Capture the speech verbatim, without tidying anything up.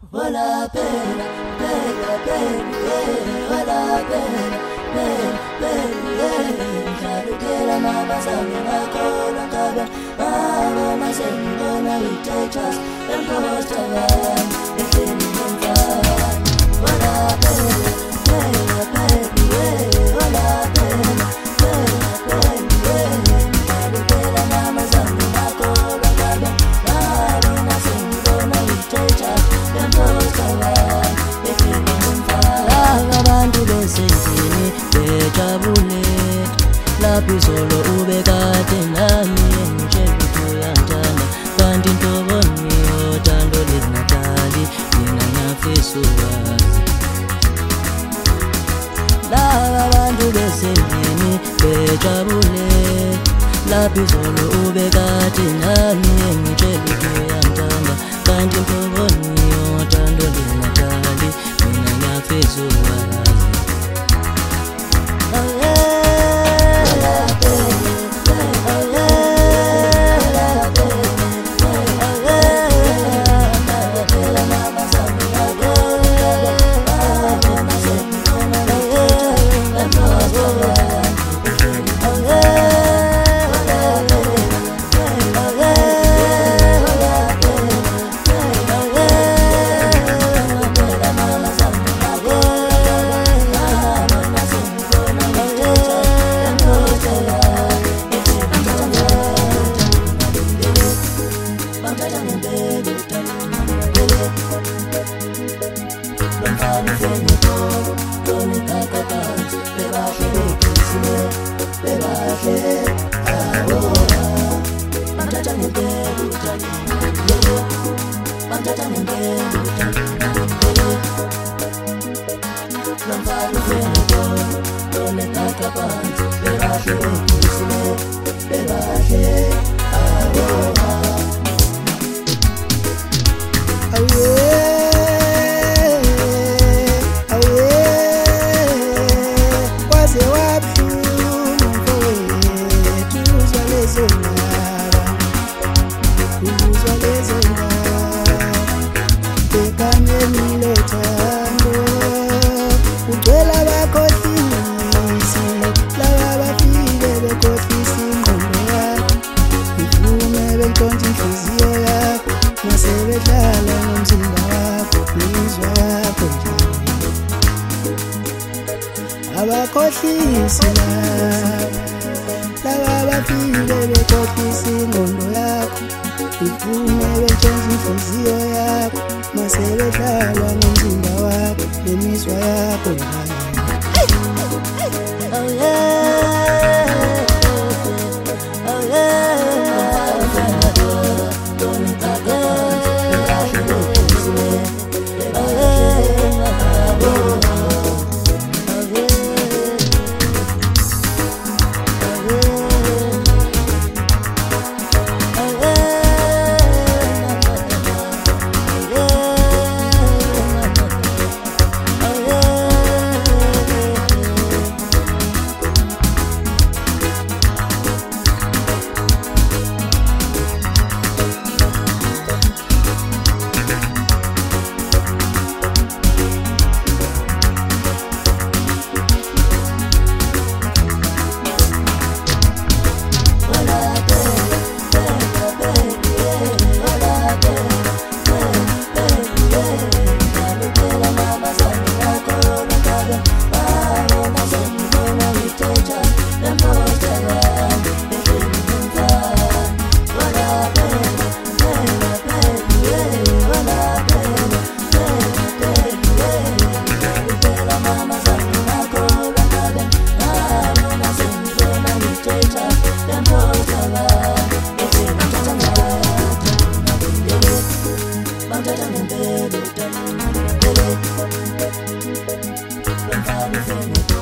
Wala pena, pena, pena, wala pena, pena, pena. Ngalukela mama zami ngakholwa ngabe babona sengibona we-status emposta wami ehleli ngomfana. Wala pena, pena, pena, wala pena, pena, pena. Ngalukela mama zami ngakholwa ngabe babona sengibona we-status emposta wami ehleli ngomfana. Abantu besendlini bejabule lapho izolo ubekade nami engitshela ukuthi uyangithanda kanti intoboni yothando lingadali mina ngiyafisa ukwazi. Laba bantu besendlini bejabule lapho izolo ubekade nami engitshela ukuthi uyangithanda kanti intoboni yothando lingadali mina ngiyafisa ukwazi. Abakhohlisi laba bafile bekhohlisa ingqondo yakho, ivume betshontsha inhliziyo yakho mase bedlala ngomzimba wakho nemizwa yakho. Oh yeah, oh yeah, Don't